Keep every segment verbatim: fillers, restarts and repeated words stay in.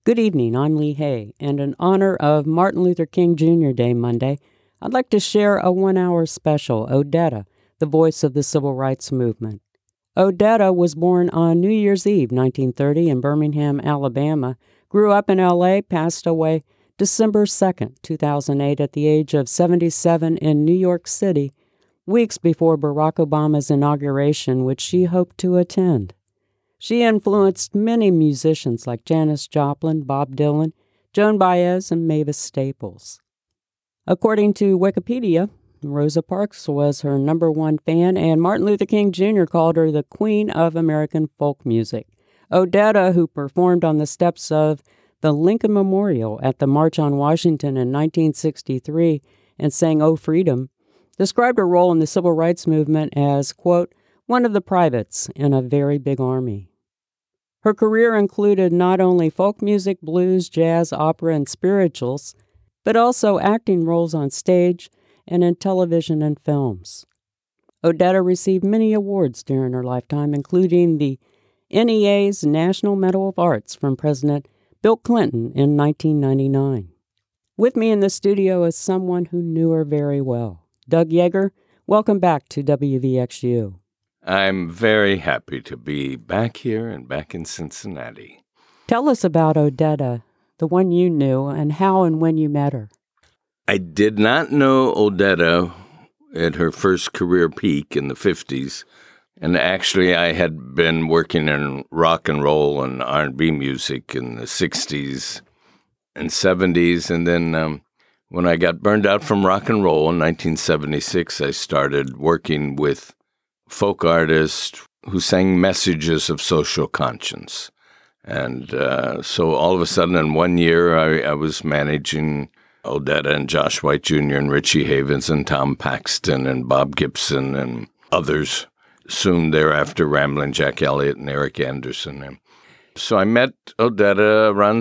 Good evening, I'm Lee Hay, and in honor of Martin Luther King Junior Day Monday, I'd like to share a one-hour special, Odetta, the voice of the Civil Rights Movement. Odetta was born on New Year's Eve, nineteen thirty, in Birmingham, Alabama, grew up in L A, passed away December second, two thousand eight, at the age of seventy-seven in New York City, weeks before Barack Obama's inauguration, which she hoped to attend. She influenced many musicians like Janis Joplin, Bob Dylan, Joan Baez, and Mavis Staples. According to Wikipedia, Rosa Parks was her number one fan, and Martin Luther King Junior called her the Queen of American folk music. Odetta, who performed on the steps of the Lincoln Memorial at the March on Washington in nineteen sixty-three and sang "Oh Freedom," described her role in the Civil Rights Movement as, quote, one of the privates in a very big army. Her career included not only folk music, blues, jazz, opera, and spirituals, but also acting roles on stage and in television and films. Odetta received many awards during her lifetime, including the N E A's National Medal of Arts from President Bill Clinton in nineteen ninety-nine. With me in the studio is someone who knew her very well. Doug Yeager, welcome back to W V X U. I'm very happy to be back here and back in Cincinnati. Tell us about Odetta, the one you knew, and how and when you met her. I did not know Odetta at her first career peak in the fifties, and actually I had been working in rock and roll and R and B music in the sixties and seventies, and then um, when I got burned out from rock and roll in nineteen seventy-six, I started working with folk artists who sang messages of social conscience. And uh, so all of a sudden in one year, I, I was managing Odetta and Josh White Junior and Richie Havens and Tom Paxton and Bob Gibson and others. Soon thereafter, Ramblin' Jack Elliott and Eric Anderson. And so I met Odetta around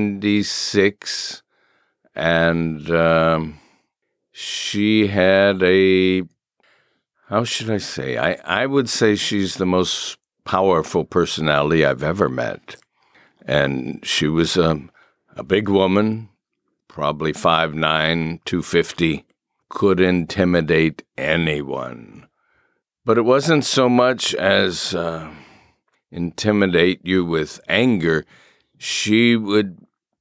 seventy-six, and um, she had a How should I say? I, I would say she's the most powerful personality I've ever met. And she was a, a big woman, probably five nine, two fifty, could intimidate anyone. But it wasn't so much as uh, intimidate you with anger. She would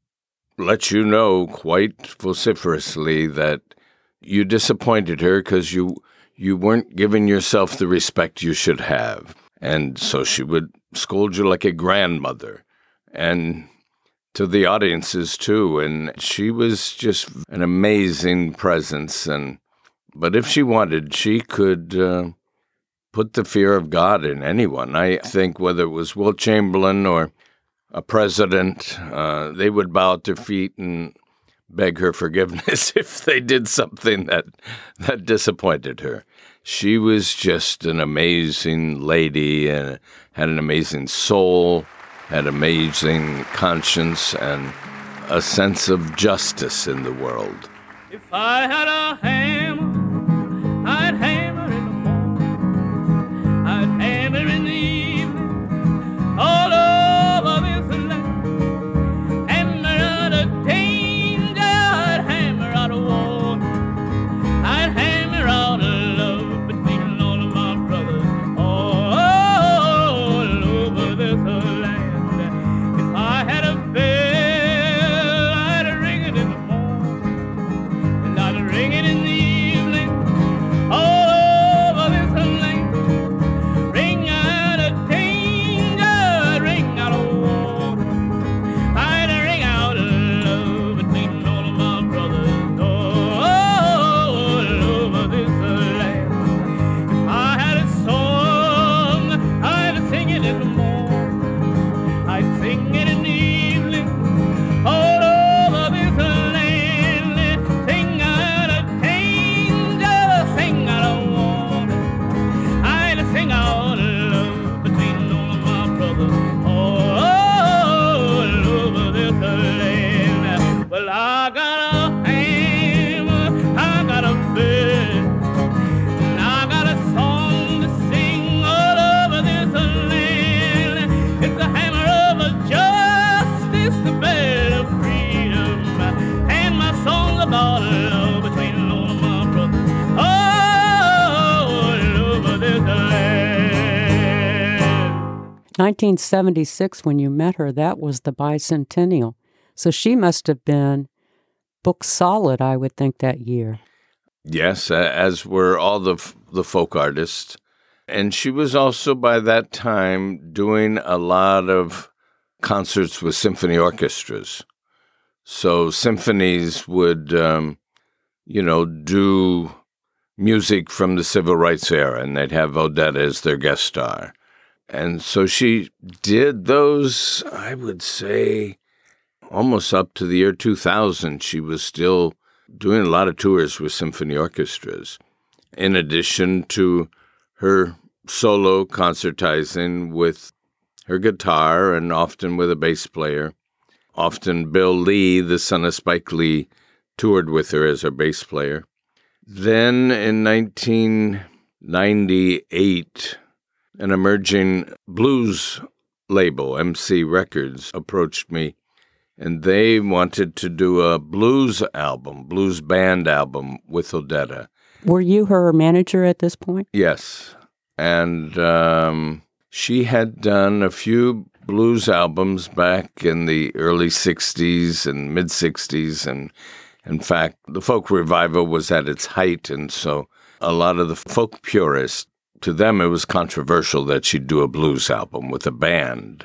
let you know quite vociferously that you disappointed her because you... you weren't giving yourself the respect you should have. And so she would scold you like a grandmother, and to the audiences too. And she was just an amazing presence. And but if she wanted, she could uh, put the fear of God in anyone. I think whether it was Wilt Chamberlain or a president, uh, they would bow at their feet and beg her forgiveness if they did something that that disappointed her. She was just an amazing lady and had an amazing soul, had amazing conscience, and a sense of justice in the world. If I had a hammer, I'd hammer in the morning, I'd hammer in the evening, all over this land, hammer out a danger, I'd hammer out a war, I'd hammer out a love between all of my brothers, all over this land. If I had a bell, I'd ring it in the morning, and I'd ring it in the God, love between all of my brothers. Oh, love of this land. nineteen seventy-six, when you met her, that was the bicentennial. So she must have been book solid, I would think, that year. Yes, as were all the the folk artists. And she was also, by that time, doing a lot of concerts with symphony orchestras. So symphonies would, um, you know, do music from the civil rights era, and they'd have Odetta as their guest star. And so she did those, I would say, almost up to the year two thousand. She was still doing a lot of tours with symphony orchestras, in addition to her solo concertizing with her guitar and often with a bass player. Often Bill Lee, the son of Spike Lee, toured with her as her bass player. Then in nineteen ninety-eight, an emerging blues label, M C Records, approached me, and they wanted to do a blues album, blues band album with Odetta. Were you her manager at this point? Yes. And um, she had done a few blues albums back in the early sixties and mid-sixties. And in fact, the folk revival was at its height. And so a lot of the folk purists, to them, it was controversial that she'd do a blues album with a band.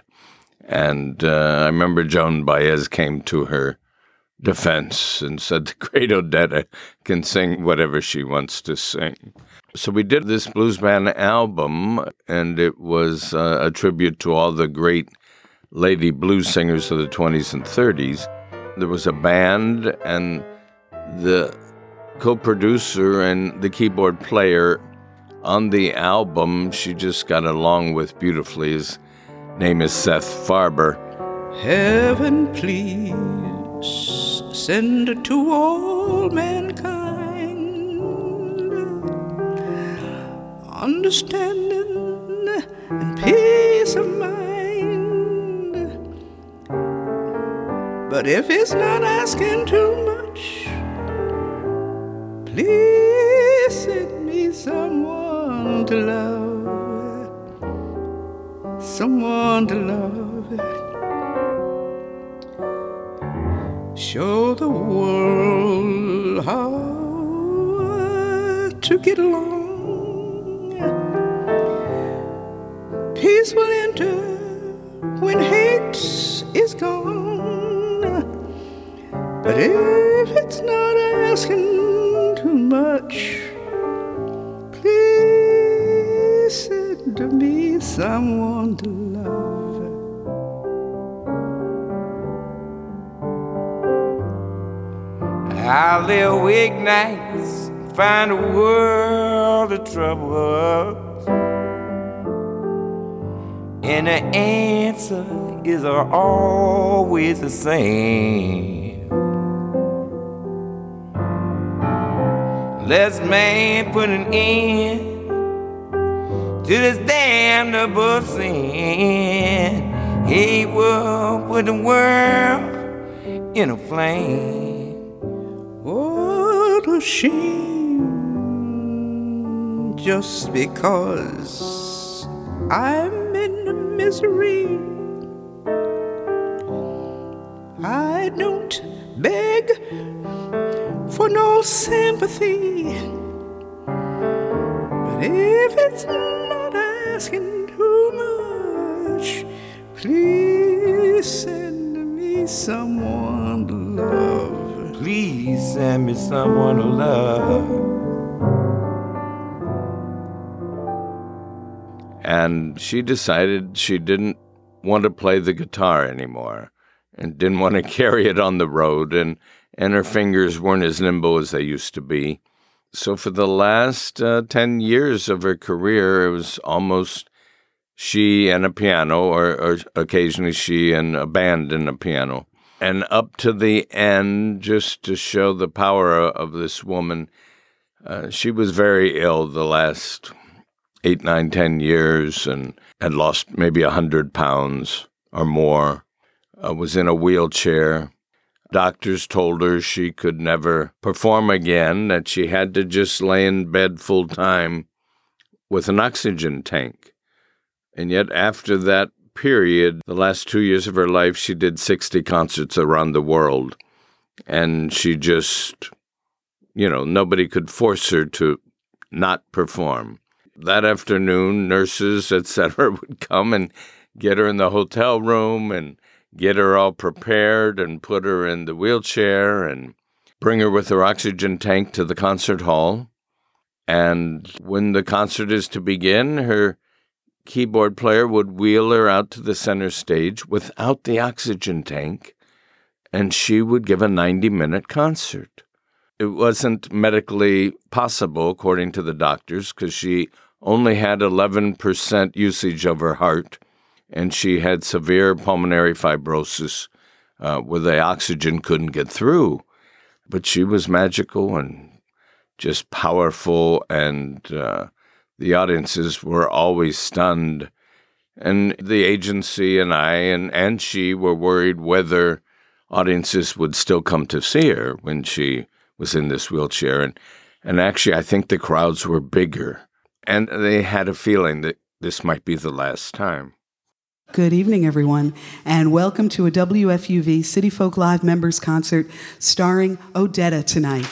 And uh, I remember Joan Baez came to her defense and said, the great Odetta can sing whatever she wants to sing. So we did this blues band album, and it was uh, a tribute to all the great lady blues singers of the twenties and thirties. There was a band, and the co-producer and the keyboard player on the album, she just got along with beautifully. His name is Seth Farber. Heaven, please send to all mankind understanding and peace of mind. But if it's not asking too much, please send me someone to love, someone to love. Show the world how to get along. Peace will enter when hate is gone. But if it's not asking too much, please send to me someone to love. I'll lay awake nights, find a world of trouble, and the answer is always the same. Let's man put an end to this damnable sin. He will put the world in a flame. What a shame, just because I'm in misery. I don't beg for no sympathy, but if it's not asking too much, please send me someone to love. Please send me someone to love. And she decided she didn't want to play the guitar anymore and didn't want to carry it on the road, and, and her fingers weren't as nimble as they used to be. So for the last uh, ten years of her career, it was almost she and a piano, or, or occasionally she and a band and a piano. And up to the end, just to show the power of this woman, uh, she was very ill the last eight, nine, ten years and had lost maybe one hundred pounds or more, uh, was in a wheelchair. doctors told her she could never perform again, that she had to just lay in bed full time with an oxygen tank. And yet after that period, the last two years of her life, she did sixty concerts around the world. And she just, you know, nobody could force her to not perform. That afternoon, nurses, et cetera, would come and get her in the hotel room and get her all prepared and put her in the wheelchair and bring her with her oxygen tank to the concert hall. And when the concert is to begin, her keyboard player would wheel her out to the center stage without the oxygen tank, and she would give a ninety-minute concert. It wasn't medically possible, according to the doctors, because she only had eleven percent usage of her heart, and she had severe pulmonary fibrosis uh, where the oxygen couldn't get through. But she was magical and just powerful, and uh, the audiences were always stunned. And the agency and I and, and she were worried whether audiences would still come to see her when she was in this wheelchair. And, and actually, I think the crowds were bigger, and they had a feeling that this might be the last time. Good evening, everyone, and welcome to a W F U V City Folk Live members concert starring Odetta tonight.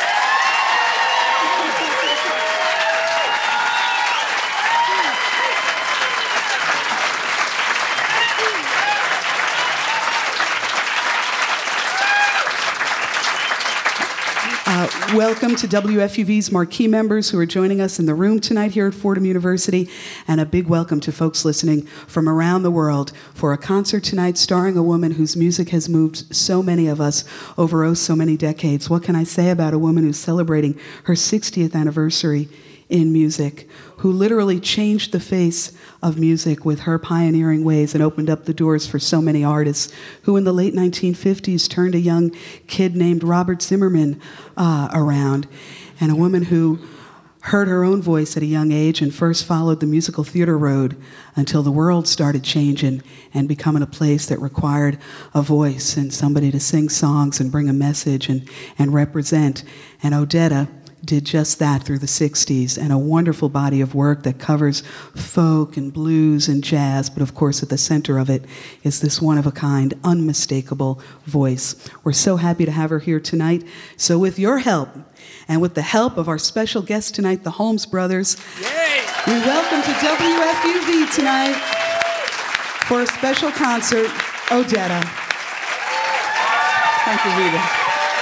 Uh, welcome to W F U V's marquee members who are joining us in the room tonight here at Fordham University, and a big welcome to folks listening from around the world for a concert tonight starring a woman whose music has moved so many of us over oh so many decades. What can I say about a woman who's celebrating her sixtieth anniversary in music, who literally changed the face of music with her pioneering ways and opened up the doors for so many artists, who in the late nineteen fifties turned a young kid named Robert Zimmerman uh, around, and a woman who heard her own voice at a young age and first followed the musical theater road until the world started changing and becoming a place that required a voice and somebody to sing songs and bring a message and, and represent. And Odetta did just that through the sixties, and a wonderful body of work that covers folk and blues and jazz, but of course at the center of it is this one-of-a-kind, unmistakable voice. We're so happy to have her here tonight. So with your help, and with the help of our special guest tonight, the Holmes Brothers, Yay! We welcome to W F U V tonight for a special concert, Odetta. Thank you, Rita.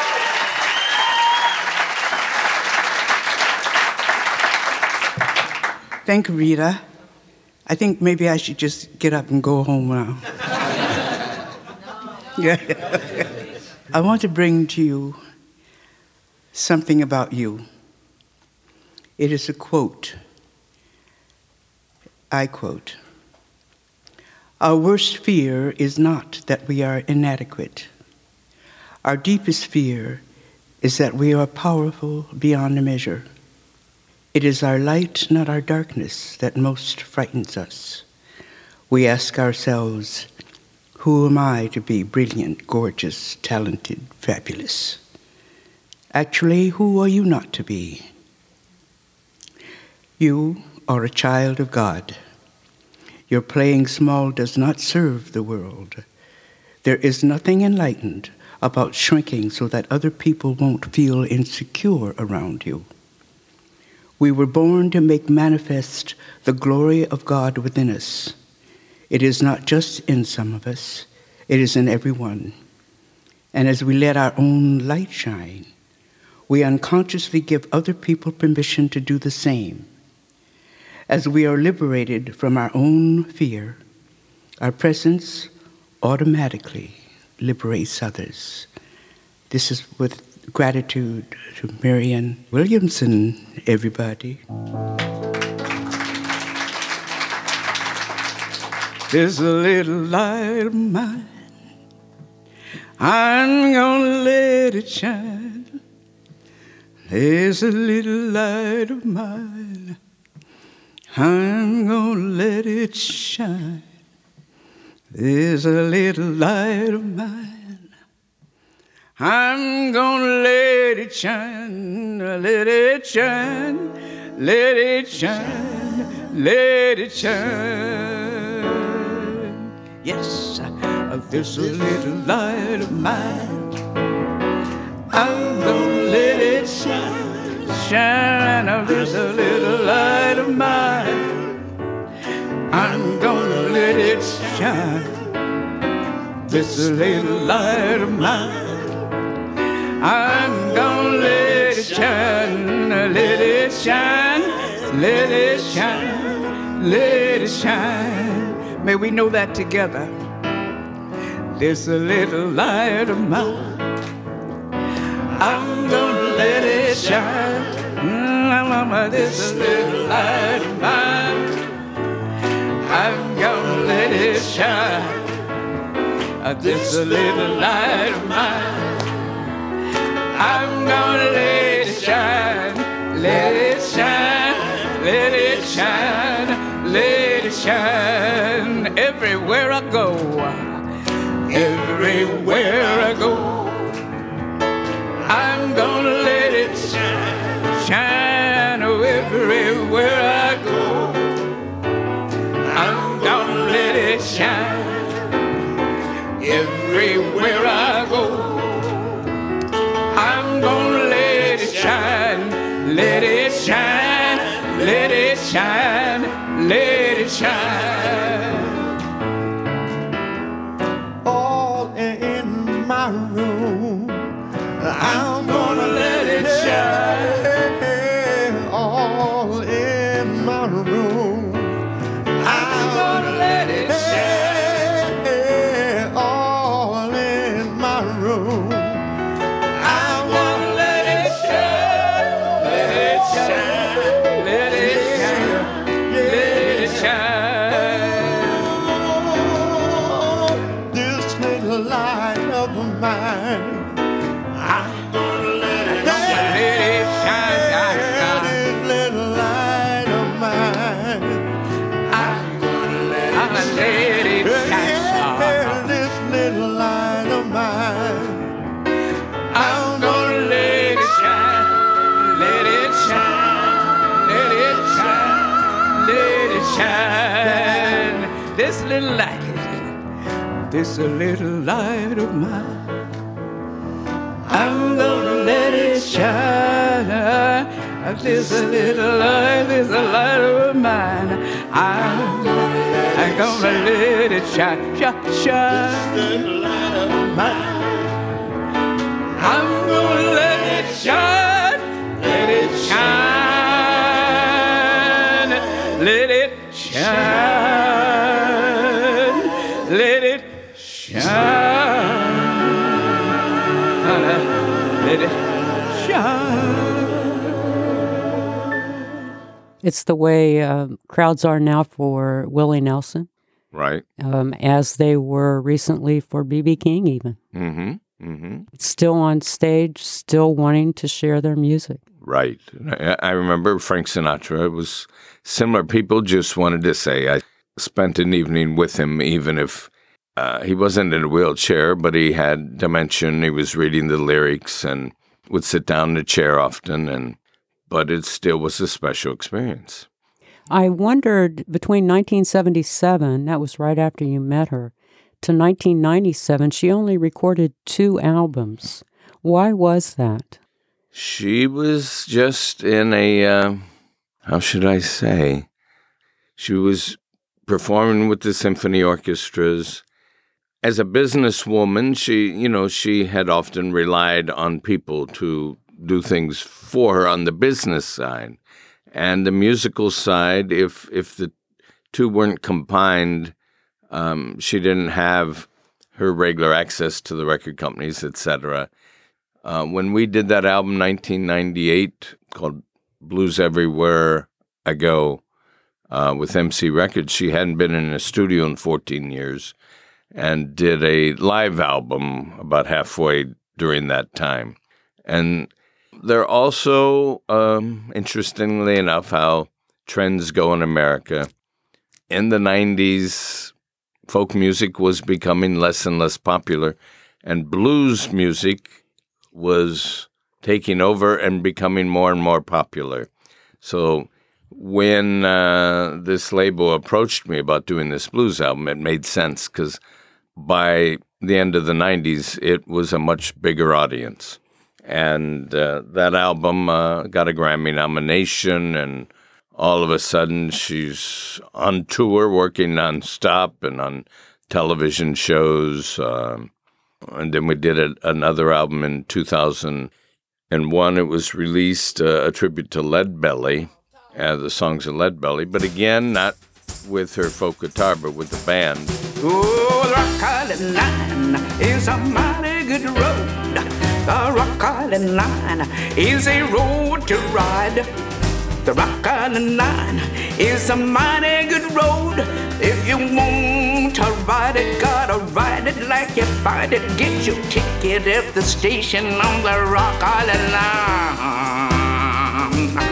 Thank you, Rita. I think maybe I should just get up and go home now. Yeah. I want to bring to you something about you. It is a quote. I quote, "Our worst fear is not that we are inadequate. Our deepest fear is that we are powerful beyond measure. It is our light, not our darkness, that most frightens us. We ask ourselves, who am I to be brilliant, gorgeous, talented, fabulous? Actually, who are you not to be? You are a child of God. Your playing small does not serve the world. There is nothing enlightened about shrinking so that other people won't feel insecure around you. We were born to make manifest the glory of God within us. It is not just in some of us, it is in everyone. And as we let our own light shine, we unconsciously give other people permission to do the same. As we are liberated from our own fear, our presence automatically liberates others. This is with gratitude to Marianne Williamson, everybody. There's a little light of mine, I'm gonna let it shine. There's a little light of mine, I'm gonna let it shine. There's a little light of mine, I'm gonna let it shine, let it shine, let it shine, let it shine. Yes, this little light of mine, I'm gonna let it shine, shine. This little light of mine, I'm gonna let it shine. This little light of mine, I'm gonna let it shine, let it shine, let it shine, let it shine. May we know that together. This little light of mine, I'm gonna let it shine. Mm, this little light of mine, I'm gonna let it shine. This little light of mine, I'm gonna let it shine, let it shine, let it shine, let it shine. Everywhere I go, everywhere I go, I'm gonna let it shine, shine. Oh, everywhere I go, I'm gonna let it shine. Everywhere I go, I'm gonna let it shine, let it shine, let it shine, let it shine. All in my room, I'm gonna let it shine. All in my room, I'm gonna let it shine. This little light, this little light of mine, I'm gonna let it shine. This little light, this light of mine, I'm, I'm gonna let it shine, shine, shine. This little light of mine, I'm gonna let it shine, let it shine, let it shine. Let it shine. Let it shine. It's the way uh, crowds are now for Willie Nelson. Right. Um, as they were recently for B B King even. Mm-hmm. Mm-hmm. Still on stage, still wanting to share their music. Right. I, I remember Frank Sinatra. It was similar. People just wanted to say, I spent an evening with him, even if uh, he wasn't in a wheelchair, but he had dementia. He was reading the lyrics and would sit down in a chair often, and but it still was a special experience. I wondered, between nineteen seventy-seven, that was right after you met her, to nineteen ninety-seven, she only recorded two albums. Why was that? She was just in a, uh, how should I say, she was performing with the symphony orchestras. As a businesswoman, she, you know, she had often relied on people to do things for her on the business side. And the musical side, if if the two weren't combined, um, she didn't have her regular access to the record companies, et cetera. Uh, when we did that album, nineteen ninety-eight, called Blues Everywhere I Go, uh, with M C Records, she hadn't been in a studio in fourteen years and did a live album about halfway during that time. And there also, um, interestingly enough, how trends go in America. In the nineties, folk music was becoming less and less popular, and blues music was taking over and becoming more and more popular. So when uh, this label approached me about doing this blues album, it made sense because by the end of the nineties, it was a much bigger audience. And uh, that album uh, got a Grammy nomination, and all of a sudden she's on tour, working nonstop and on television shows. Um, and then we did a, another album in two thousand one. It was released, uh, a tribute to Leadbelly, uh, the songs of Leadbelly, but again, not with her folk guitar, but with the band. Oh, the Rock Island Line is a mighty good road. The Rock Island Line is a road to ride. The Rock Island Line is a mighty good road. If you want to ride it, gotta ride it like you find it. Get your ticket at the station on the Rock Island Line.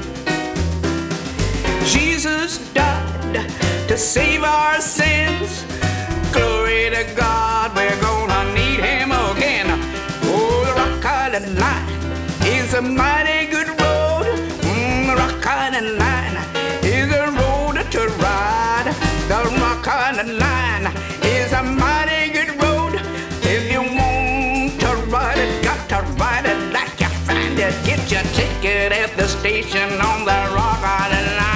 Jesus died to save our sins. Glory to God, we're gonna need him again. Oh, the Rock Island Line is a mighty good road. Mm, the Rock Island Line is a road to ride. The Rock Island Line is a mighty good road. If you want to ride it, got to ride it like you find it. Get your ticket at the station on the Rock Island Line.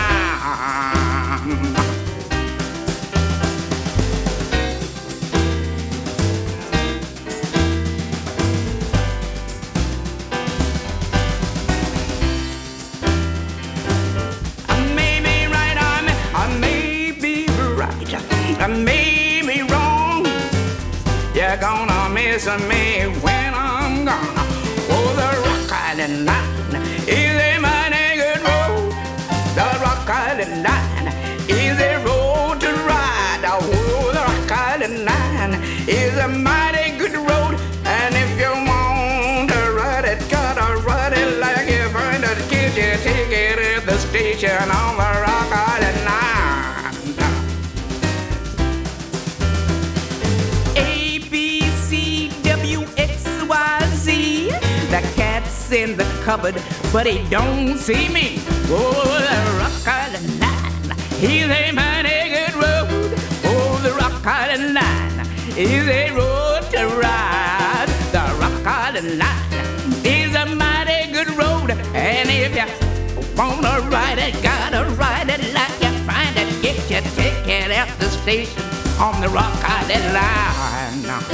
I may be wrong. You're gonna miss me when I'm gone. Oh, the Rock Island Line is a mighty good road. The Rock Island Line is a road to ride. Oh, the Rock Island Line is a mighty good road. And if you want to ride it, gotta ride it like you find it. Get your ticket at the station on the Rock Island Line. The cat's in the cupboard, but he don't see me. Oh, the Rock Island Line is a mighty good road. Oh, the Rock Island Line is a road to ride. The Rock Island Line is a mighty good road. And if you wanna ride it, gotta ride it like you find it. Get your ticket at the station on the Rock Island Line.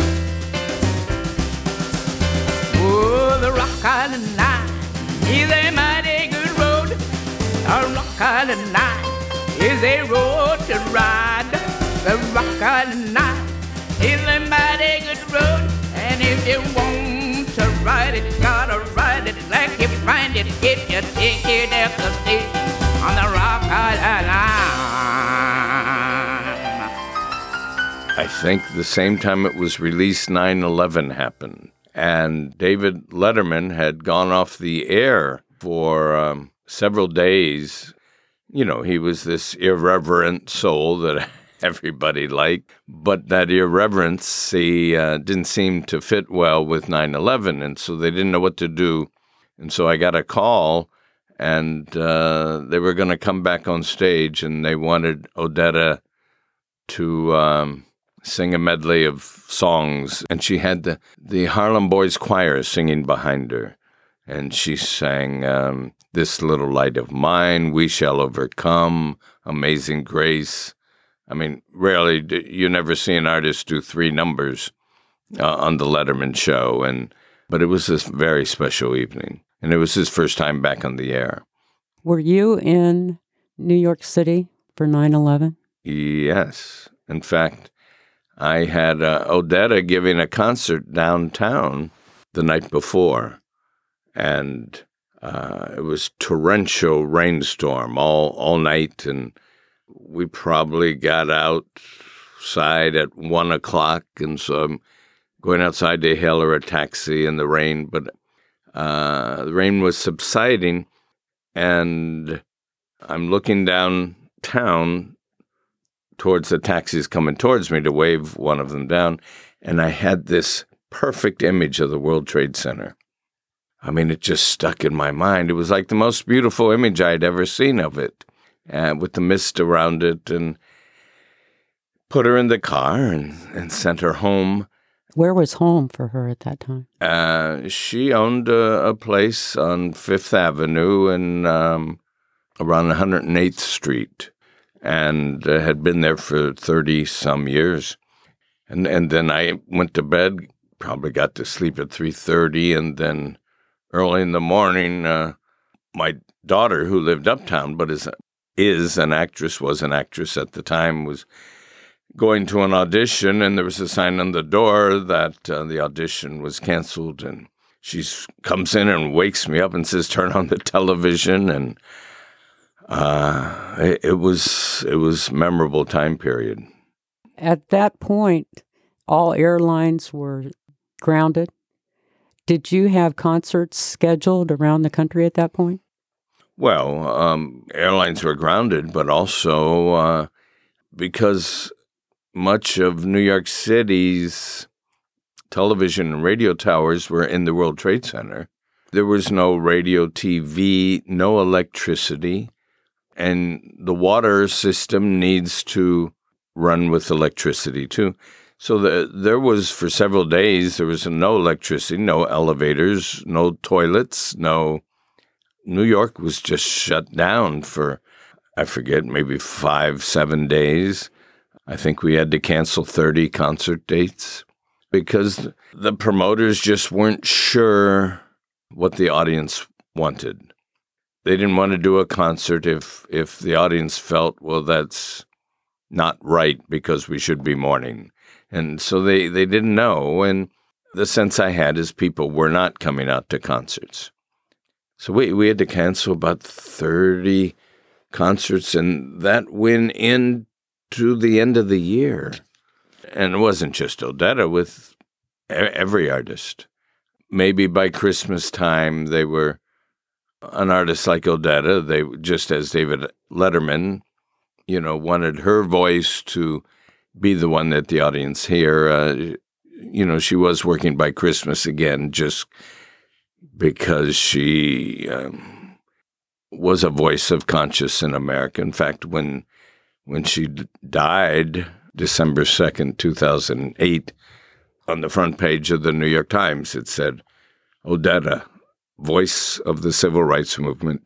Oh, the Rock Island Line is a mighty good road. The Rock Island Line is a road to ride. The Rock Island Line is a mighty good road. And if you want to ride it, gotta ride it like you find it. Get your ticket at the station on the Rock Island Line. I think the same time it was released, nine eleven happened. And David Letterman had gone off the air for um, several days. You know, he was this irreverent soul that everybody liked, but that irreverence he, uh, didn't seem to fit well with nine eleven, and so they didn't know what to do. And so I got a call, and uh, they were going to come back on stage, and they wanted Odetta to um, sing a medley of songs, and she had the, the Harlem Boys Choir singing behind her, and she sang um, This Little Light of Mine, We Shall Overcome, Amazing Grace. I mean, rarely, do, you never see an artist do three numbers uh, on the Letterman show, and but it was this very special evening, and it was his first time back on the air. Were you in New York City for nine eleven? Yes. In fact, I had uh, Odetta giving a concert downtown the night before, and uh, it was torrential rainstorm all, all night, and we probably got outside at one o'clock, and so I'm going outside to hail her a taxi in the rain, but uh, the rain was subsiding, and I'm looking downtown towards the taxis coming towards me to wave one of them down, and I had this perfect image of the World Trade Center. I mean, it just stuck in my mind. It was like the most beautiful image I'd ever seen of it, uh, with the mist around it, and put her in the car and, and sent her home. Where was home for her at that time? Uh, she owned a, a place on Fifth Avenue and um, around one hundred eighth Street, and uh, had been there for thirty-some years. And and then I went to bed, probably got to sleep at three thirty, and then early in the morning, uh, my daughter, who lived uptown but is, is an actress, was an actress at the time, was going to an audition, and there was a sign on the door that uh, the audition was canceled, and she comes in and wakes me up and says, "Turn on the television," and uh, it, it was it was a memorable time period. At that point, all airlines were grounded. Did you have concerts scheduled around the country at that point? Well, um, airlines were grounded, but also uh, because much of New York City's television and radio towers were in the World Trade Center. There was no radio, T V, no electricity, and the water system needs to run with electricity too. So the, there was, for several days, there was no electricity, no elevators, no toilets, no... New York was just shut down for, I forget, maybe five, seven days. I think we had to cancel thirty concert dates because the promoters just weren't sure what the audience wanted. They didn't want to do a concert if if the audience felt, well, that's not right because we should be mourning. And so they, they didn't know. And the sense I had is people were not coming out to concerts. So we, we had to cancel about thirty concerts, and that went in to the end of the year. And it wasn't just Odetta, with every artist. Maybe by Christmas time, they were an artist like Odetta. They, just as David Letterman, you know, wanted her voice to be the one that the audience hear. Uh, you know, she was working by Christmas again, just because she um, was a voice of conscience in America. In fact, when when she d- died, December second, two thousand eight, on the front page of the New York Times, it said, "Odetta, voice of the civil rights movement,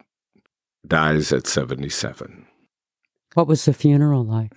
dies at seventy-seven." What was the funeral like?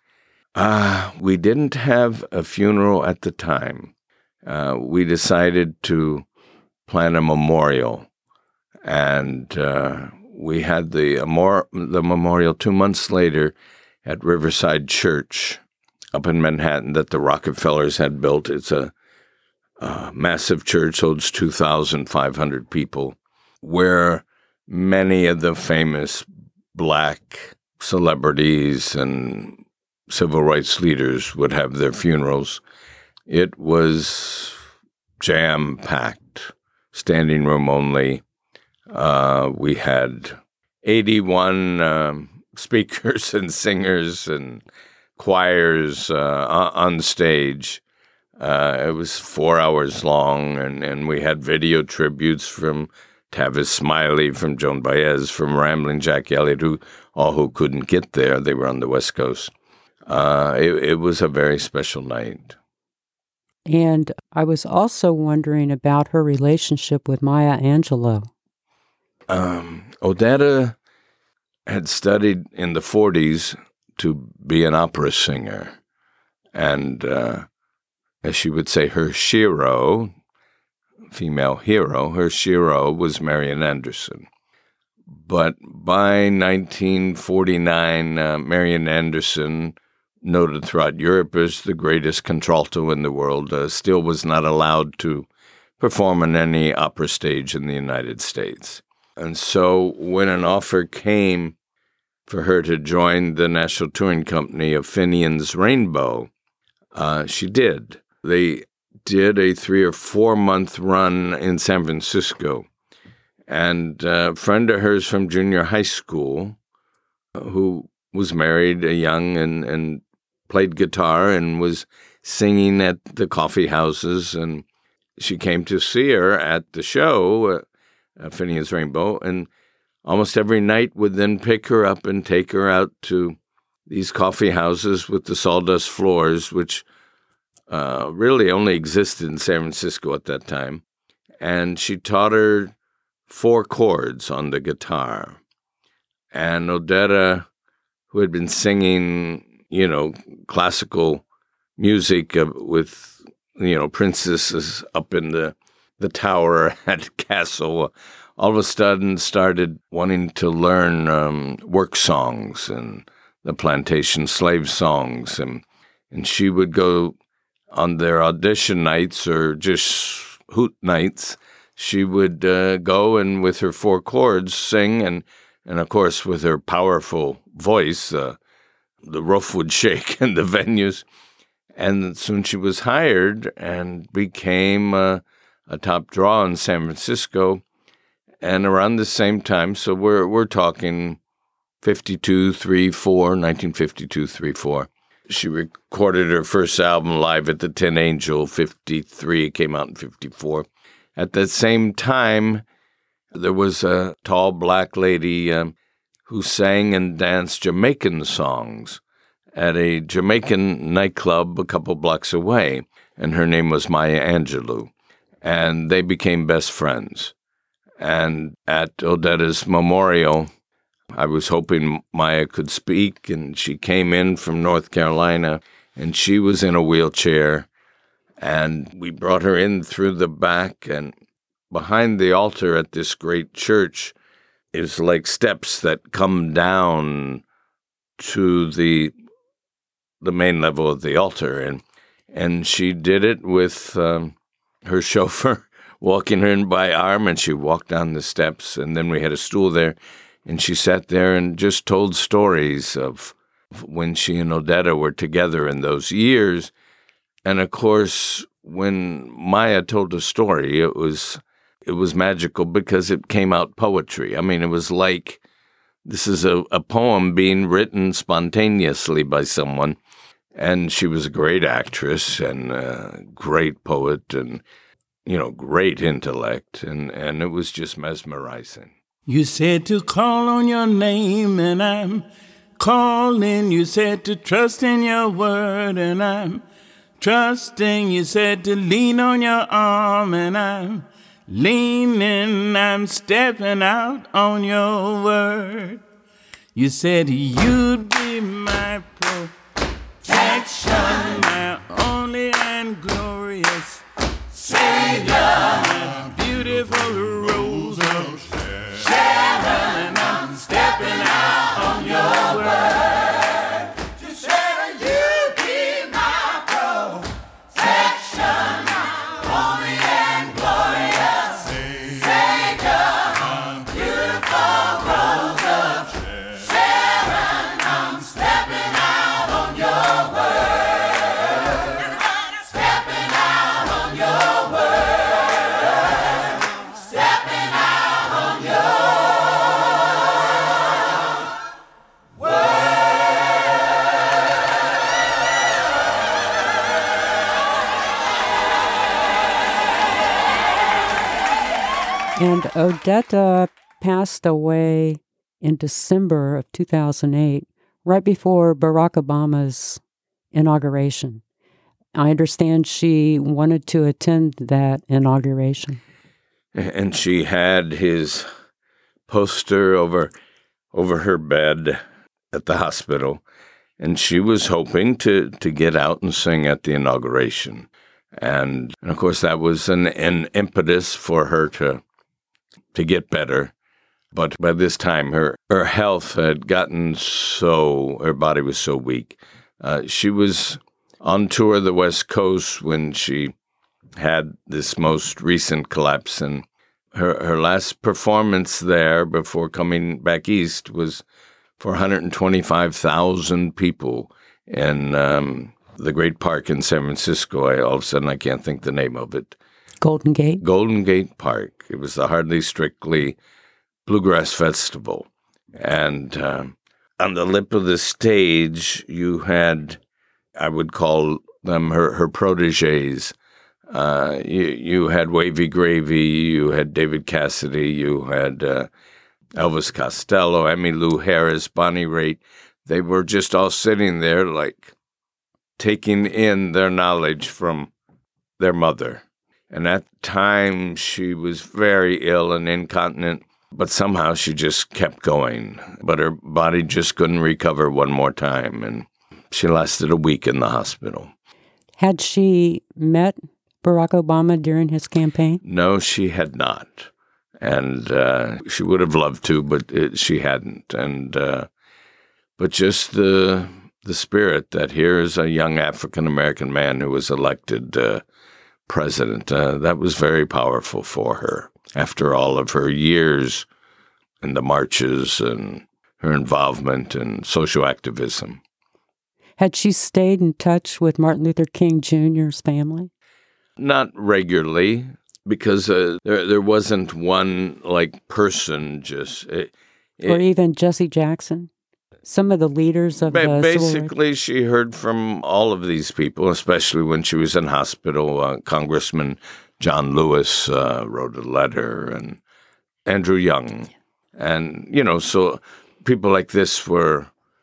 Uh, we didn't have a funeral at the time. Uh, we decided to plan a memorial, and uh, we had the, amor- the memorial two months later at Riverside Church up in Manhattan that the Rockefellers had built. It's a, a massive church, holds two thousand five hundred people, where many of the famous Black celebrities and civil rights leaders would have their funerals. It was jam-packed, standing room only. Uh, we had eighty-one um, speakers and singers and choirs uh, on stage. Uh, it was four hours long, and, and we had video tributes from Tavis Smiley, from Joan Baez, from Ramblin' Jack Elliott, who all who couldn't get there. They were on the West Coast. Uh, it, it was a very special night. And I was also wondering about her relationship with Maya Angelou. Um, Odetta had studied in the forties to be an opera singer. And uh, as she would say, her shiro, female hero, her shiro was Marian Anderson. But by nineteen forty-nine, uh, Marian Anderson, noted throughout Europe as the greatest contralto in the world, uh, still was not allowed to perform on any opera stage in the United States. And so when an offer came for her to join the National Touring Company of Finian's Rainbow, uh, she did. They did a three or four month run in San Francisco. And a friend of hers from junior high school, who was married, a young, and, and played guitar and was singing at the coffee houses, and she came to see her at the show, uh, uh, Phineas Rainbow, and almost every night would then pick her up and take her out to these coffee houses with the sawdust floors, which uh, really only existed in San Francisco at that time. And she taught her four chords on the guitar. And Odetta, who had been singing, you know, classical music uh, with, you know, princesses up in the, the tower at Castle, all of a sudden started wanting to learn um, work songs and the plantation slave songs. And, and she would go on their audition nights or just hoot nights. She would uh, go and with her four chords sing, and, and of course with her powerful voice, uh, the roof would shake in the venues. And soon she was hired and became uh, a top draw in San Francisco. And around the same time, so we're we're talking fifty-two, three, four, nineteen fifty-two, three, four. She recorded her first album live at the Tin Angel, fifty-three. It came out in fifty-four. At that same time, there was a tall black lady um, who sang and danced Jamaican songs at a Jamaican nightclub a couple blocks away, and her name was Maya Angelou. And they became best friends. And at Odetta's memorial, I was hoping Maya could speak, and she came in from North Carolina, and she was in a wheelchair, and we brought her in through the back, and behind the altar at this great church is like steps that come down to the the main level of the altar, and and she did it with um, her chauffeur walking her in by arm, and she walked down the steps, and then we had a stool there, and she sat there and just told stories of when she and Odetta were together in those years. And of course, when Maya told a story, it was it was magical because it came out poetry. I mean, it was like this is a, a poem being written spontaneously by someone. And she was a great actress and a great poet and, you know, great intellect. And, and it was just mesmerizing. You said to call on your name, and I'm calling. You said to trust in your word, and I'm trusting. You said to lean on your arm, and I'm leaning. I'm stepping out on your word. You said you'd be my protection, my only and glorious Savior, my beautiful rose of Sharon, and I'm stepping out on your word. You said you'd be my protection, my only and glorious Savior, my beautiful rose of Sharon, I'm stepping out on your word. Stepping out on your word. Stepping out on your And Odetta passed away in December of two thousand eight, right before Barack Obama's inauguration. I understand she wanted to attend that inauguration. And she had his poster over over her bed at the hospital, and she was hoping to, to get out and sing at the inauguration. And, and of course, that was an, an impetus for her to to get better. But by this time, her, her health had gotten so, her body was so weak. Uh, she was on tour of the West Coast when she had this most recent collapse, and her, her last performance there before coming back east was for one hundred twenty-five thousand people in um, the Great Park in San Francisco. I, all of a sudden, I can't think the name of it. Golden Gate? Golden Gate Park. It was the Hardly Strictly Bluegrass Festival. And uh, on the lip of the stage, you had, I would call them her, her protégés, Uh, you, you had Wavy Gravy, you had David Cassidy, you had uh, Elvis Costello, Emmylou Harris, Bonnie Raitt. They were just all sitting there like taking in their knowledge from their mother. And at the time, she was very ill and incontinent, but somehow she just kept going. But her body just couldn't recover one more time, and she lasted a week in the hospital. Had she met Barack Obama during his campaign? No, she had not. And uh, she would have loved to, but it, she hadn't. And uh, but just the the spirit that here is a young African-American man who was elected uh, president, uh, that was very powerful for her. After all of her years in the marches and her involvement in social activism. Had she stayed in touch with Martin Luther King Junior's family? Not regularly, because uh, there there wasn't one like person just. It, it, or even Jesse Jackson, some of the leaders of ba- the basically, she heard from all of these people, especially when she was in hospital. Uh, Congressman John Lewis uh, wrote a letter, and Andrew Young, and you know, so people like this were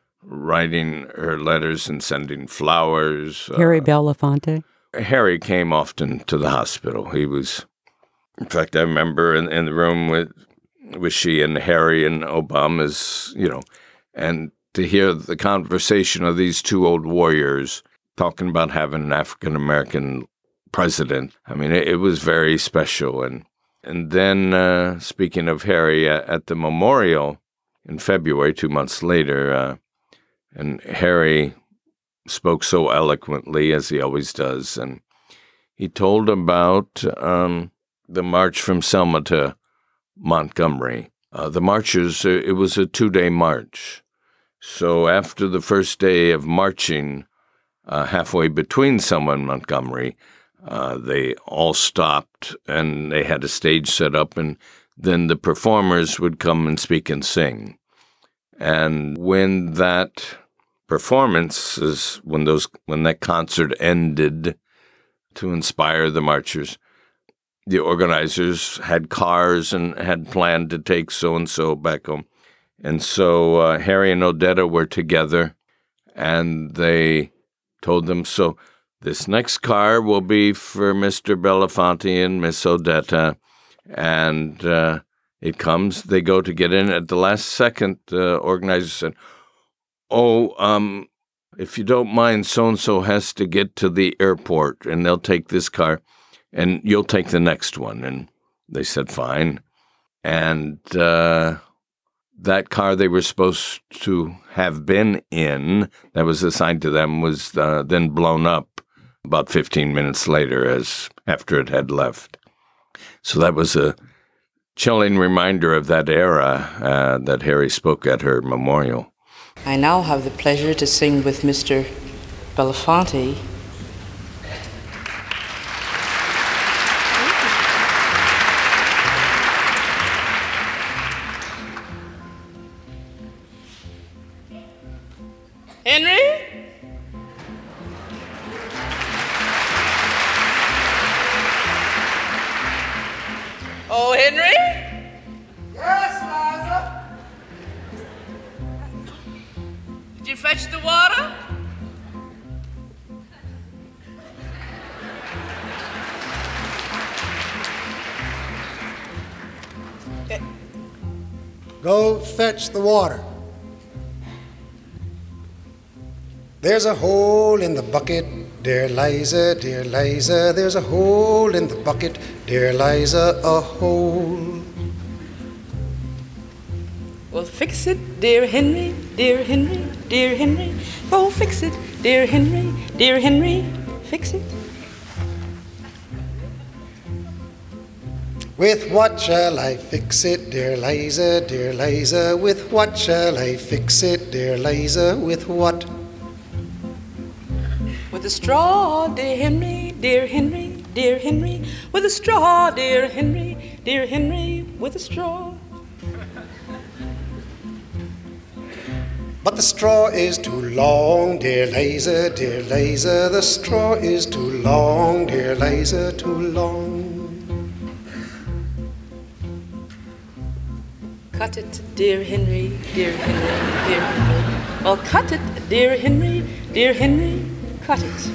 writing her letters and sending flowers. Harry uh, Belafonte. Harry came often to the hospital. He was, in fact, I remember in, in the room with with she and Harry and Obama's, you know, and to hear the conversation of these two old warriors talking about having an African-American president. I mean, it, it was very special. And and then, uh, speaking of Harry, at, at the memorial in February, two months later, uh, and Harry spoke so eloquently, as he always does, and he told about um, the march from Selma to Montgomery. Uh, the marchers, uh, it was a two-day march. So after the first day of marching, uh, halfway between Selma and Montgomery, uh, they all stopped, and they had a stage set up, and then the performers would come and speak and sing. And when that performance is when those when that concert ended, to inspire the marchers, the organizers had cars and had planned to take so and so back home, and so uh, Harry and Odetta were together, and they told them, so this next car will be for Mister Belafonte and Miss Odetta, and uh, it comes. They go to get in at the last second. Uh, organizers said, oh, um, if you don't mind, so-and-so has to get to the airport, and they'll take this car, and you'll take the next one. And they said, fine. And uh, that car they were supposed to have been in, that was assigned to them, was uh, then blown up about fifteen minutes later as after it had left. So that was a chilling reminder of that era uh, that Harry spoke at her memorial. I now have the pleasure to sing with Mister Belafonte. Henry? Oh, Henry? Yes, Liza. Did you fetch the water? Go fetch the water. There's a hole in the bucket, dear Liza, dear Liza. There's a hole in the bucket, dear Liza, a hole. Well, fix it, dear Henry, dear Henry, dear Henry. Oh, fix it, dear Henry, dear Henry, fix it. With what shall I fix it, dear Liza, dear Liza? With what shall I fix it, dear Liza? With what? With a straw, dear Henry, dear Henry, dear Henry. With a straw, dear Henry, dear Henry, with a straw. but the straw is too long, dear Liza, dear Liza, the straw is too long, dear Liza, too long. Cut it, dear Henry, dear Henry, dear Henry. Well, cut it, dear Henry, dear Henry, cut it.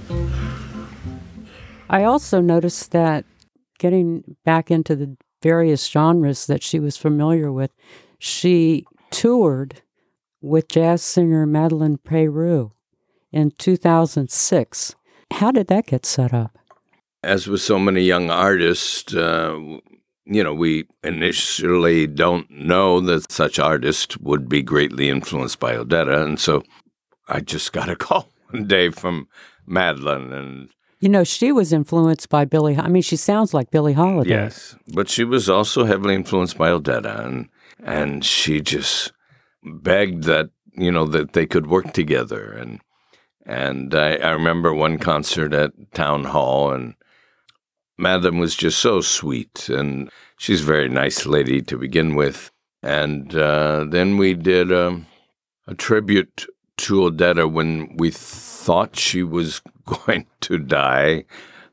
I also noticed that getting back into the various genres that she was familiar with, she toured with jazz singer Madeleine Peyrou in two thousand six. How did that get set up? As with so many young artists, uh, you know, we initially don't know that such artists would be greatly influenced by Odetta. And so I just got a call one day from Madeleine. And you know, she was influenced by Billie. I mean, she sounds like Billie Holiday. Yes, but she was also heavily influenced by Odetta. And, and she just begged that, you know, that they could work together. And and I, I remember one concert at Town Hall, and Madeleine was just so sweet, and she's a very nice lady to begin with. And uh, then we did a, a tribute to Odetta when we thought she was going to die,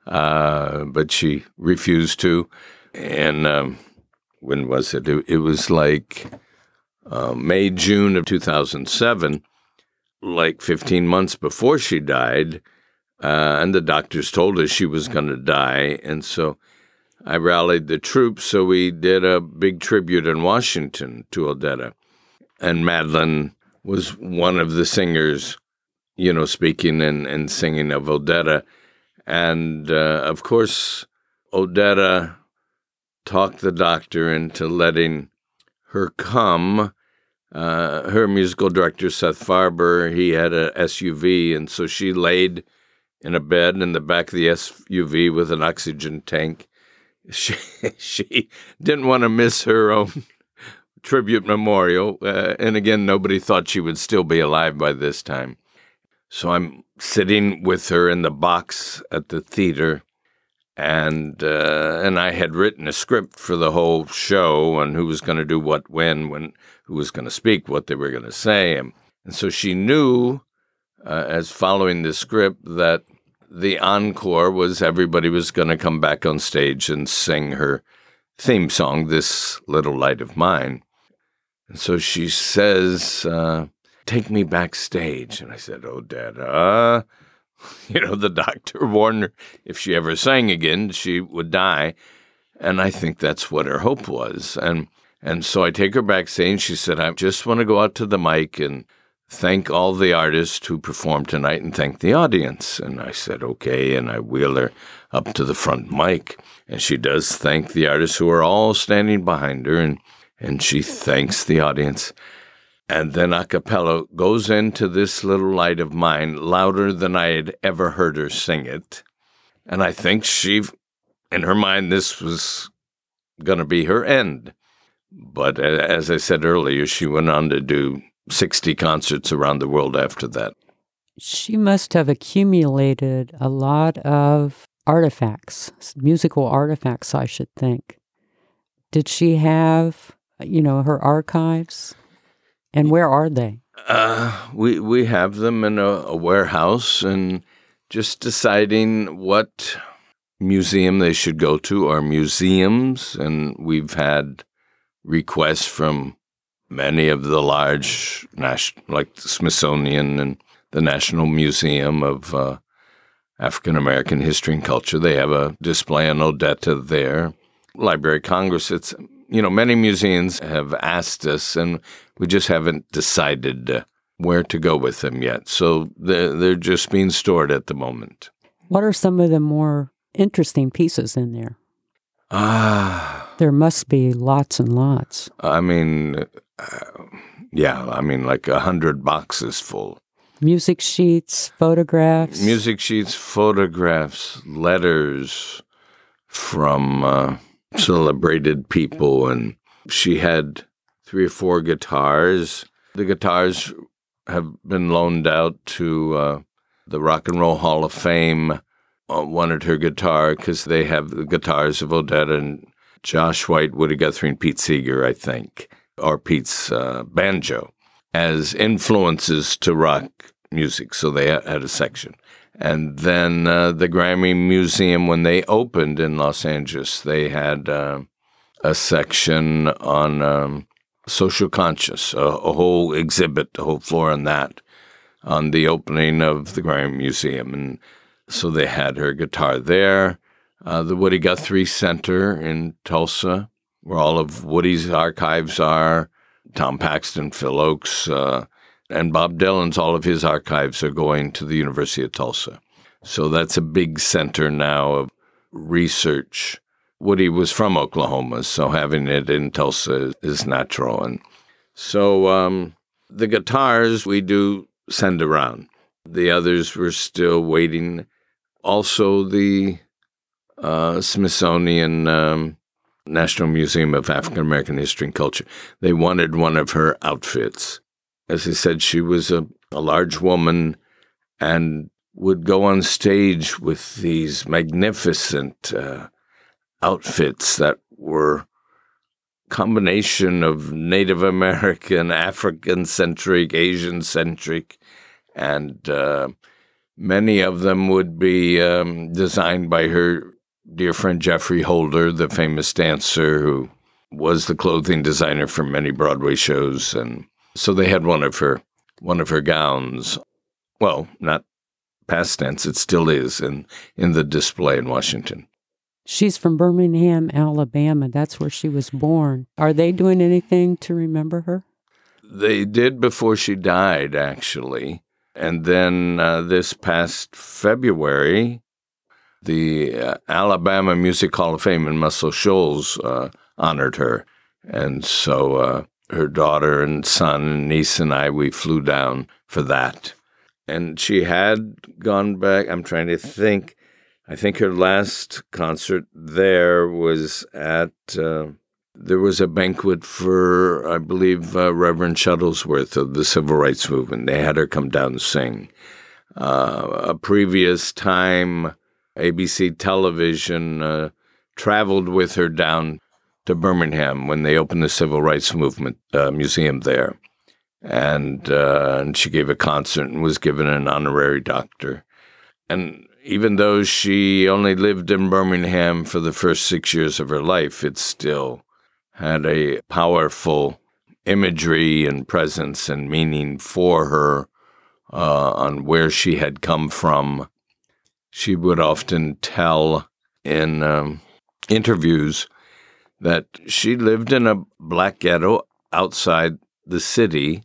uh, but she refused to. And um, when was it? It, it was like uh, May, June of two thousand seven, like fifteen months before she died. Uh, and the doctors told us she was going to die. And so I rallied the troops. So we did a big tribute in Washington to Odetta. And Madeleine was one of the singers, you know, speaking and, and singing of Odetta. And, uh, of course, Odetta talked the doctor into letting her come. Uh, her musical director, Seth Farber, he had a S U V, and so she laid in a bed in the back of the S U V with an oxygen tank. She she didn't want to miss her own tribute memorial. Uh, and again, nobody thought she would still be alive by this time. So I'm sitting with her in the box at the theater, and uh, and I had written a script for the whole show and who was going to do what when, when who was going to speak, what they were going to say. And, and so she knew, Uh, as following the script, that the encore was everybody was going to come back on stage and sing her theme song, This Little Light of Mine. And so she says, uh, take me backstage. And I said, Odetta, you know, the doctor warned her if she ever sang again, she would die. And I think that's what her hope was. And, and so I take her backstage. She said, I just want to go out to the mic and thank all the artists who performed tonight and thank the audience. And I said, okay, and I wheel her up to the front mic. And she does thank the artists who are all standing behind her, and, and she thanks the audience. And then a cappella goes into This Little Light of Mine louder than I had ever heard her sing it. And I think she, in her mind, this was going to be her end. But as I said earlier, she went on to do sixty concerts around the world after that. She must have accumulated a lot of artifacts, musical artifacts, I should think. Did she have, you know, her archives? And where are they? Uh, we we have them in a, a warehouse, and just deciding what museum they should go to are museums. And we've had requests from many of the large, national, like the Smithsonian and the National Museum of uh, African American History and Culture. They have a display on Odetta there. Library of Congress, it's, you know, many museums have asked us, and we just haven't decided uh, where to go with them yet. So they're, they're just being stored at the moment. What are some of the more interesting pieces in there? Ah. There must be lots and lots. I mean, uh, yeah, I mean, like a hundred boxes full. Music sheets, photographs. Music sheets, photographs, letters from uh, celebrated people. And she had three or four guitars. The guitars have been loaned out to uh, the Rock and Roll Hall of Fame. Uh, wanted her guitar because they have the guitars of Odetta and Josh White, Woody Guthrie, and Pete Seeger, I think, or Pete's uh, banjo. as influences to rock music. So they had a section. And then uh, the Grammy Museum, when they opened in Los Angeles, they had uh, a section on um, social conscious, a, a whole exhibit, a whole floor on that, on the opening of the Grammy Museum. And so they had her guitar there. Uh, the Woody Guthrie Center in Tulsa, where all of Woody's archives are, Tom Paxton, Phil Oakes, uh, and Bob Dylan's, all of his archives are going to the University of Tulsa. So that's a big center now of research. Woody was from Oklahoma, so having it in Tulsa is natural. And so um, the guitars we do send around. The others were still waiting. Also, the uh, Smithsonian um, National Museum of African American History and Culture, they wanted one of her outfits. As I said, she was a, a large woman and would go on stage with these magnificent uh, outfits that were combination of Native American, African-centric, Asian-centric, and uh, many of them would be um, designed by her dear friend Jeffrey Holder, the famous dancer who was the clothing designer for many Broadway shows. And so they had one of her one of her gowns, well, not past tense, it still is, in, in the display in Washington. She's from Birmingham, Alabama. That's where she was born. Are they doing anything to remember her? They did before she died, actually. And then uh, this past February, the uh, Alabama Music Hall of Fame in Muscle Shoals uh, honored her. And so uh, her daughter and son and niece and I, we flew down for that. And she had gone back, I'm trying to think, I think her last concert there was at, uh, there was a banquet for, I believe, uh, Reverend Shuttlesworth of the Civil Rights Movement. They had her come down and sing. Uh, a previous time, A B C Television uh, traveled with her down to Birmingham when they opened the Civil Rights Movement uh, Museum there. And, uh, and she gave a concert and was given an honorary doctor. And even though she only lived in Birmingham for the first six years of her life, it still had a powerful imagery and presence and meaning for her uh, on where she had come from. She would often tell in um, interviews that she lived in a black ghetto outside the city,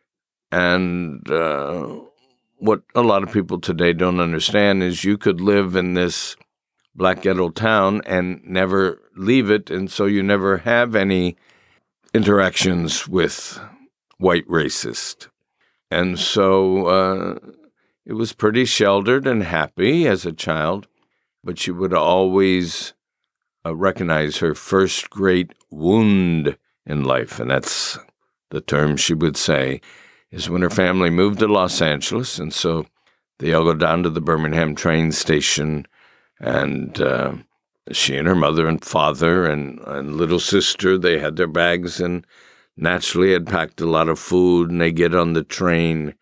and uh, what a lot of people today don't understand is you could live in this black ghetto town and never leave it, and so you never have any interactions with white racists. And so uh, it was pretty sheltered and happy as a child, but she would always uh, recognize her first great wound in life, and that's the term she would say, is when her family moved to Los Angeles, and so they all go down to the Birmingham train station, and uh, she and her mother and father and, and little sister, they had their bags and naturally had packed a lot of food, and they get on the train,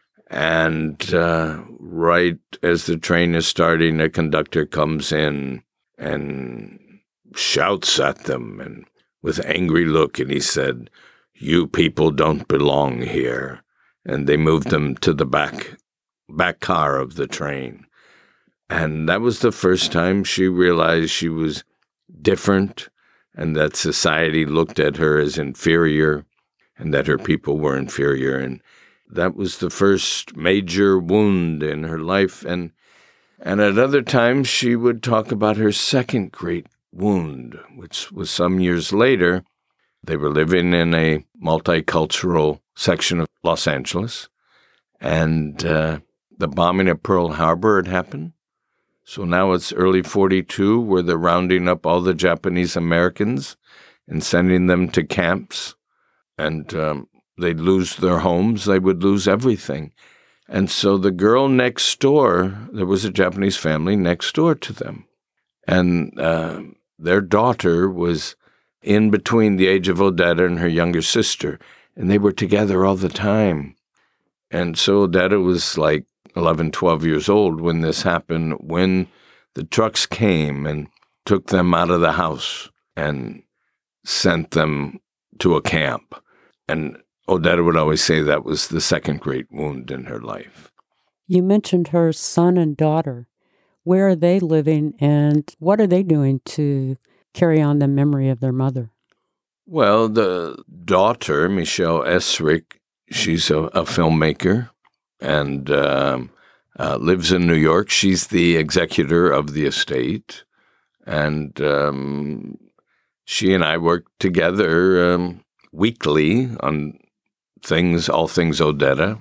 and uh, right as the train is starting, a conductor comes in and shouts at them and with angry look, and he said, "You people don't belong here." And they moved them to the back back car of the train. And that was the first time she realized she was different and that society looked at her as inferior and that her people were inferior. And that was the first major wound in her life. And and at other times, she would talk about her second great wound, which was some years later. They were living in a multicultural section of Los Angeles, and uh, the bombing of Pearl Harbor had happened. So now it's early forty-two, where they're rounding up all the Japanese Americans and sending them to camps, and um, they'd lose their homes, they would lose everything. And so the girl next door, there was a Japanese family next door to them, and uh, their daughter was in between the age of Odetta and her younger sister, and they were together all the time. And so Odetta was like eleven, twelve years old when this happened, when the trucks came and took them out of the house and sent them to a camp. And Odetta would always say that was the second great wound in her life. You mentioned her son and daughter. Where are they living, and what are they doing to carry on the memory of their mother? Well, the daughter, Michelle Esrick, she's a, a filmmaker and um, uh, lives in New York. She's the executor of the estate, and um, she and I work together um, weekly on things, all things Odetta.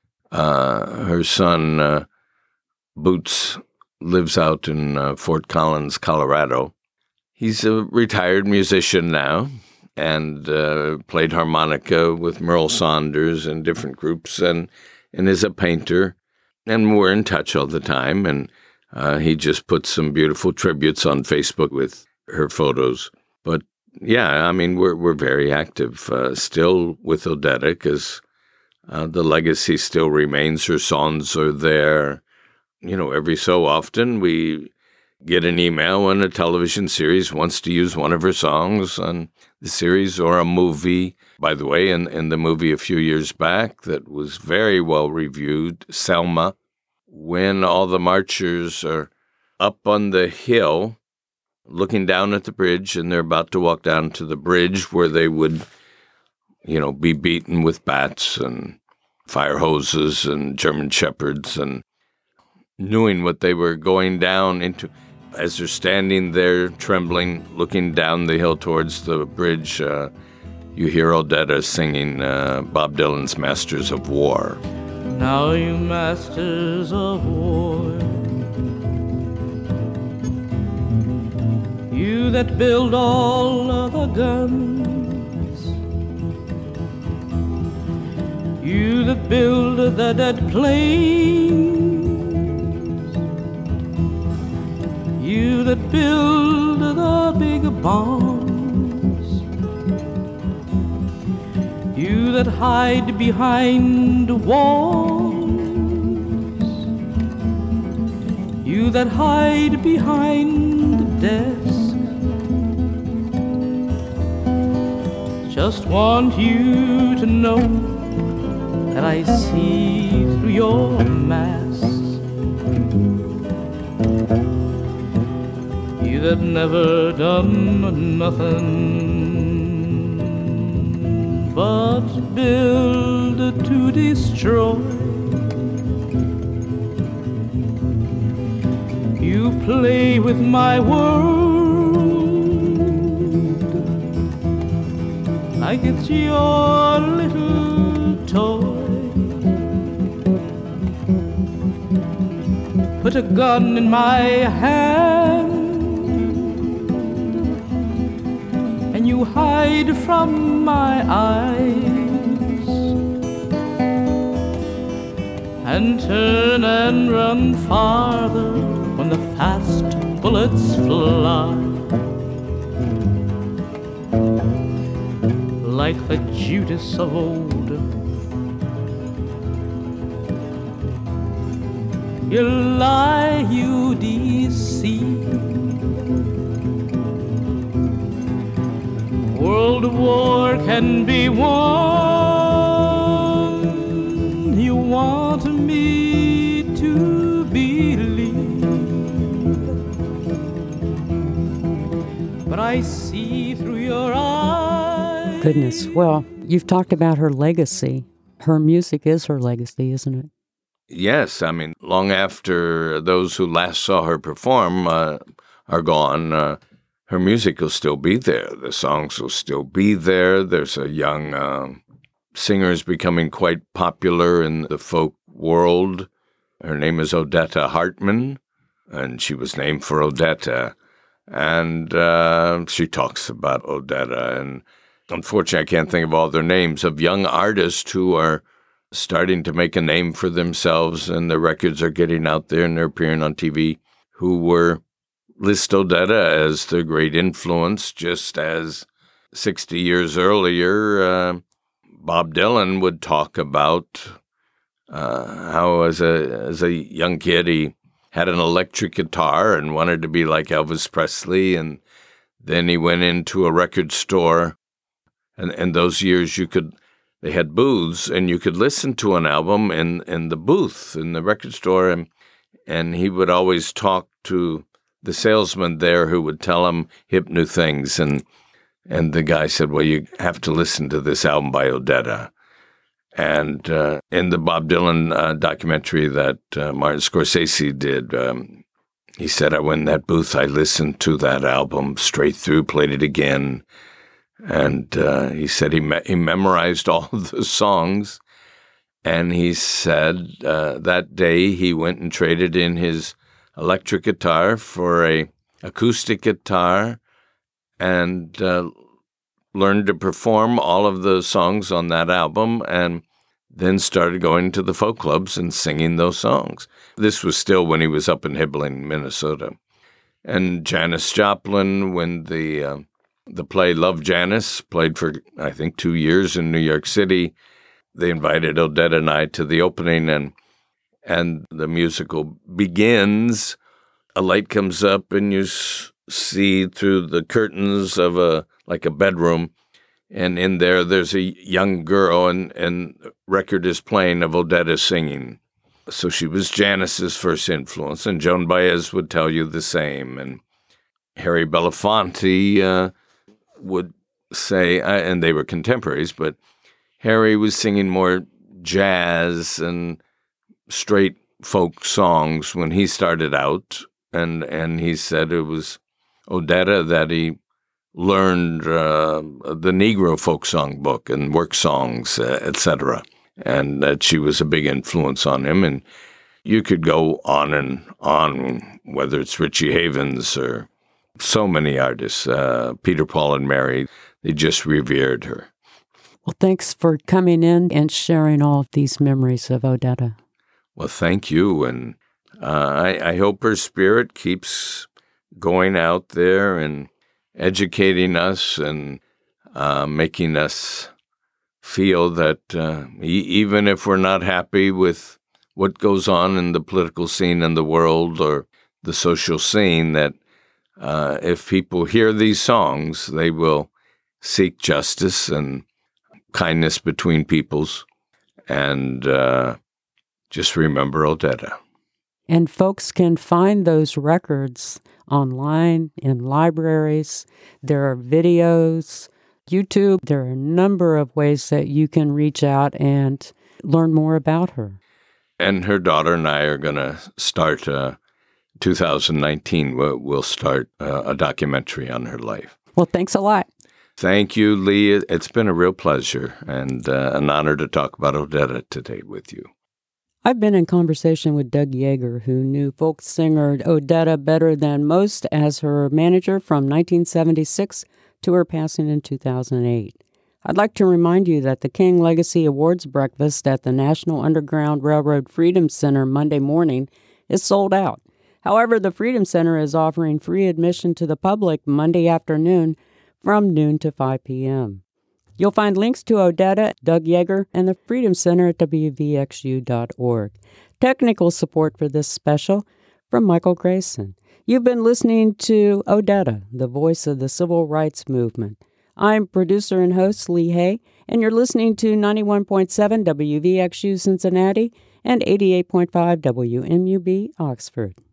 Uh, her son, uh, Boots, lives out in uh, Fort Collins, Colorado. He's a retired musician now and uh, played harmonica with Merle Saunders and different groups and, and is a painter. And we're in touch all the time. And uh, he just put some beautiful tributes on Facebook with her photos. But yeah, I mean, we're we're very active uh, still with Odetta because uh, the legacy still remains. Her songs are there. You know, every so often we get an email when a television series wants to use one of her songs on the series or a movie. By the way, in, in the movie a few years back that was very well reviewed, Selma, when all the marchers are up on the hill looking down at the bridge and they're about to walk down to the bridge where they would, you know, be beaten with bats and fire hoses and German shepherds, and knowing what they were going down into, as they're standing there trembling, looking down the hill towards the bridge, uh, you hear Odetta singing uh, Bob Dylan's Masters of War. Now you masters of war, you that build all of the guns, you that build the dead planes, you that build the big bombs, you that hide behind walls, you that hide behind the desk, just want you to know that I see through your mask. You that never done nothing but build to destroy, you play with my world like it's your little toy. Put a gun in my hand and you hide from my eyes and turn and run farther when the fast bullets fly. Like the Judas of old, you lie, you deceive. World war can be won, you want me to believe, but I see through your eyes. Goodness, well, you've talked about her legacy. Her music is her legacy, isn't it? Yes, I mean, long after those who last saw her perform uh, are gone, uh, her music will still be there. The songs will still be there. There's a young uh, singer is becoming quite popular in the folk world. Her name is Odetta Hartman, and she was named for Odetta. And uh, she talks about Odetta. And unfortunately, I can't think of all their names, of young artists who are starting to make a name for themselves, and their records are getting out there and they're appearing on T V, who were list Odetta as the great influence, just as sixty years earlier, uh, Bob Dylan would talk about uh, how as a as a young kid he had an electric guitar and wanted to be like Elvis Presley, and then he went into a record store, and in those years you could they had booths and you could listen to an album in, in the booth in the record store, and and he would always talk to the salesman there who would tell him hip new things, and and the guy said, well, you have to listen to this album by Odetta. And uh, in the Bob Dylan uh, documentary that uh, Martin Scorsese did, um, he said, I went in that booth, I listened to that album straight through, played it again. And uh, he said he me- he memorized all of the songs. And he said uh, that day he went and traded in his electric guitar for a acoustic guitar and uh, learned to perform all of the songs on that album, and then started going to the folk clubs and singing those songs. This was still when he was up in Hibbling, Minnesota. And Janis Joplin, when the uh, the play Love, Janis played for, I think, two years in New York City, they invited Odetta and I to the opening, and and the musical begins. A light comes up, and you s- see through the curtains of a like a bedroom, and in there there's a young girl, and and record is playing of Odetta singing. So she was Janis's first influence, and Joan Baez would tell you the same, and Harry Belafonte uh, would say, uh, and they were contemporaries, but Harry was singing more jazz and straight folk songs when he started out, and and he said it was Odetta that he learned uh, the Negro folk song book and work songs, uh, et cetera, and that she was a big influence on him. And you could go on and on, whether it's Richie Havens or so many artists, uh, Peter, Paul, and Mary, they just revered her. Well, thanks for coming in and sharing all of these memories of Odetta. Well, thank you, and uh, I, I hope her spirit keeps going out there and educating us and uh, making us feel that uh, e- even if we're not happy with what goes on in the political scene in the world or the social scene, that uh, if people hear these songs, they will seek justice and kindness between peoples, and uh, just remember Odetta. And folks can find those records online, in libraries. There are videos, YouTube. There are a number of ways that you can reach out and learn more about her. And her daughter and I are going to start, uh, two thousand nineteen, we'll, we'll start uh, a documentary on her life. Well, thanks a lot. Thank you, Lee. It's been a real pleasure and uh, an honor to talk about Odetta today with you. I've been in conversation with Doug Yeager, who knew folk singer Odetta better than most as her manager from nineteen seventy-six to her passing in two thousand eight. I'd like to remind you that the King Legacy Awards breakfast at the National Underground Railroad Freedom Center Monday morning is sold out. However, the Freedom Center is offering free admission to the public Monday afternoon from noon to five p.m. You'll find links to Odetta, Doug Yeager, and the Freedom Center at W V X U dot org. Technical support for this special from Michael Grayson. You've been listening to Odetta, the voice of the civil rights movement. I'm producer and host Lee Hay, and you're listening to ninety-one point seven W V X U Cincinnati and eighty-eight point five W M U B Oxford.